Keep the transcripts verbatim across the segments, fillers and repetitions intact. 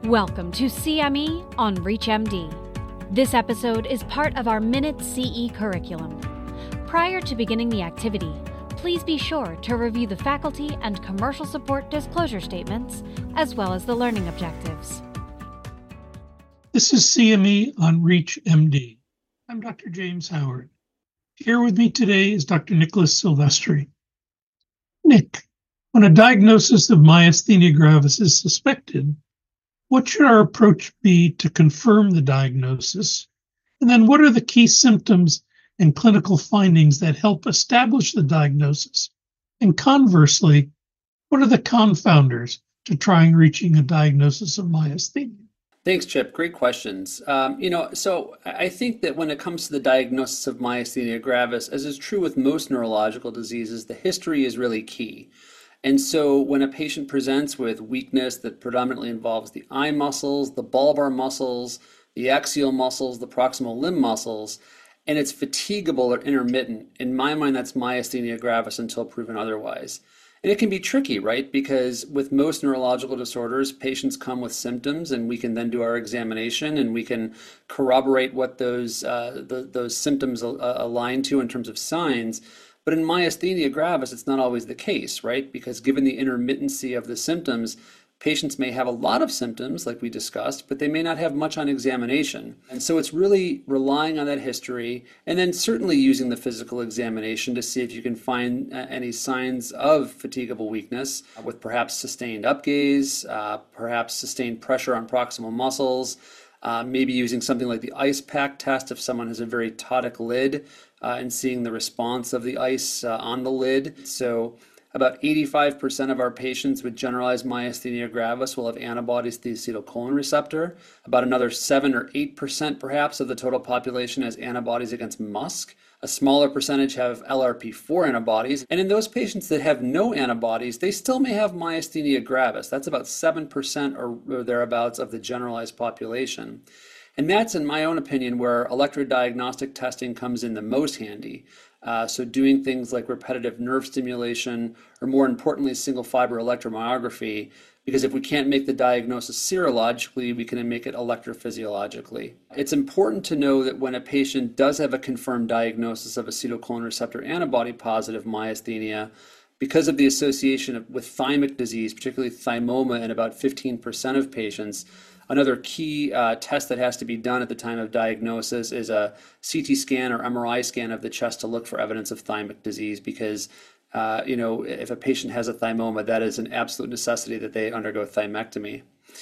Welcome to C M E on ReachMD. This episode is part of our Minute C E curriculum. Prior to beginning the activity, please be sure to review the faculty and commercial support disclosure statements, as well as the learning objectives. This is C M E on ReachMD. I'm Doctor James Howard. Here with me today is Doctor Nicholas Silvestri. Nick, when a diagnosis of myasthenia gravis is suspected, what should our approach be to confirm the diagnosis? And then what are the key symptoms and clinical findings that help establish the diagnosis? And conversely, what are the confounders to trying reaching a diagnosis of myasthenia? Thanks, Chip. Great questions. Um, you know, so I think that when it comes to the diagnosis of myasthenia gravis, as is true with most neurological diseases, the history is really key. And so when a patient presents with weakness that predominantly involves the eye muscles, the bulbar muscles, the axial muscles, the proximal limb muscles, and it's fatigable or intermittent, in my mind, that's myasthenia gravis until proven otherwise. And it can be tricky, right? Because with most neurological disorders, patients come with symptoms and we can then do our examination and we can corroborate what those, uh, the, those symptoms uh, align to in terms of signs. But in myasthenia gravis, it's not always the case, right? Because given the intermittency of the symptoms, patients may have a lot of symptoms, like we discussed, but they may not have much on examination. And so it's really relying on that history and then certainly using the physical examination to see if you can find uh, any signs of fatigable weakness with perhaps sustained upgaze, uh, perhaps sustained pressure on proximal muscles, Uh, maybe using something like the ice pack test if someone has a very ptotic lid uh, and seeing the response of the ice uh, on the lid. So about eighty-five percent of our patients with generalized myasthenia gravis will have antibodies to the acetylcholine receptor. About another seven or eight percent perhaps of the total population has antibodies against M U S C. A smaller percentage have L R P four antibodies. And in those patients that have no antibodies, they still may have myasthenia gravis. That's about seven percent or thereabouts of the generalized population. And that's, in my own opinion, where electrodiagnostic testing comes in the most handy. Uh, so doing things like repetitive nerve stimulation, or more importantly, single fiber electromyography, because if we can't make the diagnosis serologically, we can make it electrophysiologically. It's important to know that when a patient does have a confirmed diagnosis of acetylcholine receptor antibody positive myasthenia, because of the association with thymic disease, particularly thymoma in about fifteen percent of patients, another key uh, test that has to be done at the time of diagnosis is a C T scan or M R I scan of the chest to look for evidence of thymic disease because uh, you know, if a patient has a thymoma, that is an absolute necessity that they undergo thymectomy.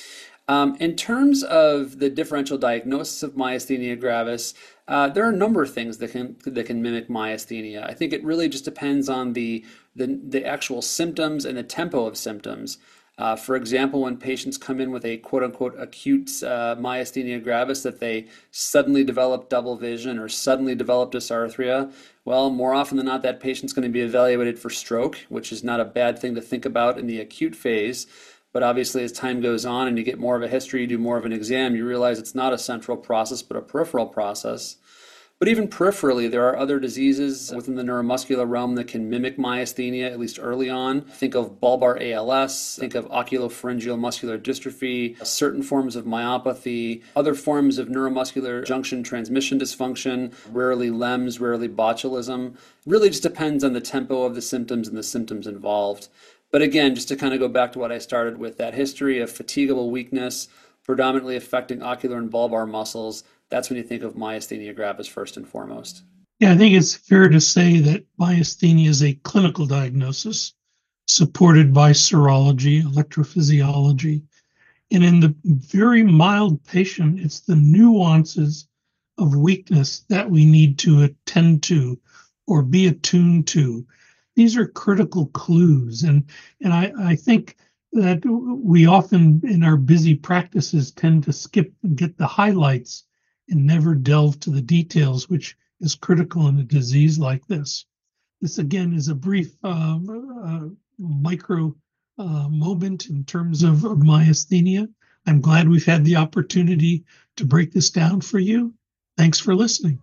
Um, in terms of the differential diagnosis of myasthenia gravis, uh, there are a number of things that can that can mimic myasthenia. I think it really just depends on the the, the actual symptoms and the tempo of symptoms. Uh, for example, when patients come in with a quote-unquote acute uh, myasthenia gravis, that they suddenly develop double vision or suddenly develop dysarthria, well, more often than not, that patient's going to be evaluated for stroke, which is not a bad thing to think about in the acute phase. But obviously, as time goes on and you get more of a history, you do more of an exam, you realize it's not a central process, but a peripheral process. But even peripherally, there are other diseases within the neuromuscular realm that can mimic myasthenia, at least early on. Think of bulbar A L S, think of oculopharyngeal muscular dystrophy, certain forms of myopathy, other forms of neuromuscular junction transmission dysfunction, rarely L E M S, rarely botulism. Really just depends on the tempo of the symptoms and the symptoms involved. But again, just to kind of go back to what I started with, that history of fatigable weakness, predominantly affecting ocular and bulbar muscles, that's when you think of myasthenia gravis first and foremost. Yeah, I think it's fair to say that myasthenia is a clinical diagnosis supported by serology, electrophysiology. And in the very mild patient, it's the nuances of weakness that we need to attend to or be attuned to. These are critical clues. And, and I, I think that we often in our busy practices tend to skip and get the highlights and never delve to the details, which is critical in a disease like this. This, again, is a brief uh, uh, micro uh, moment in terms of, of myasthenia. I'm glad we've had the opportunity to break this down for you. Thanks for listening.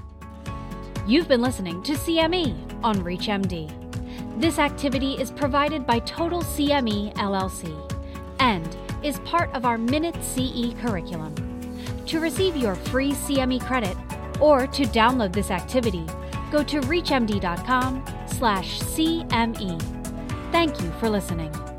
You've been listening to C M E on ReachMD. This activity is provided by Total C M E L L C and is part of our Minute C E curriculum. To receive your free C M E credit or to download this activity, go to reachmd dot com slash C M E. Thank you for listening.